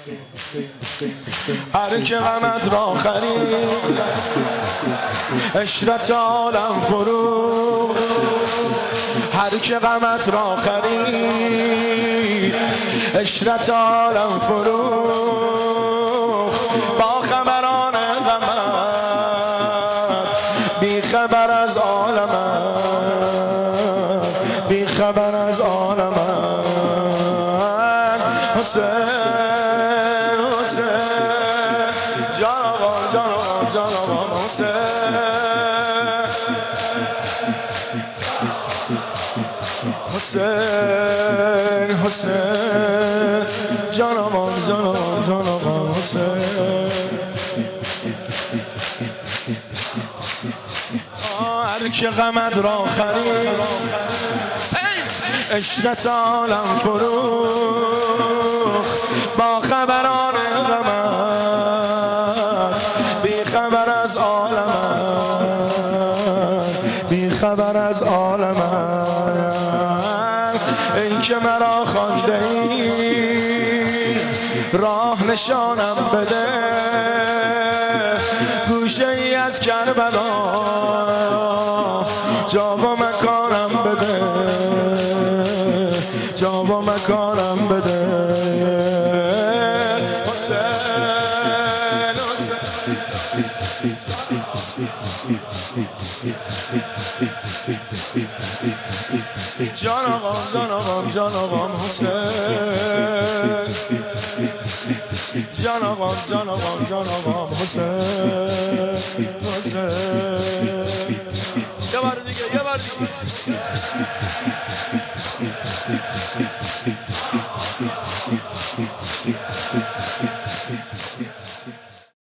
هر که غمت را خرید عشرت عالم فرو، هر که غمت را خرید عشرت عالم فرو، با خبران غمت بی خبر از عالمت، بی خبر از عالمت. حسین حسین جان آقا جان آقا جان آقا حسین حسین حسین جان آقا جان آقا جان آقا حسین. هر که غمت را خرید عشرت عالم فروخت، با خبران غمت بی خبر از عالمت، بی خبر از عالمت. ای که مرا خوانده ای راه نشانم بده، گوشه ای از کربلا جا و مکانم بده، جا و مکانم بده. حسین حسین جان آقام جان آقام جان آقام حسین جان آقام جان آقام جان آقام حسین حسین. یه بار دیگه یه بار دیگه.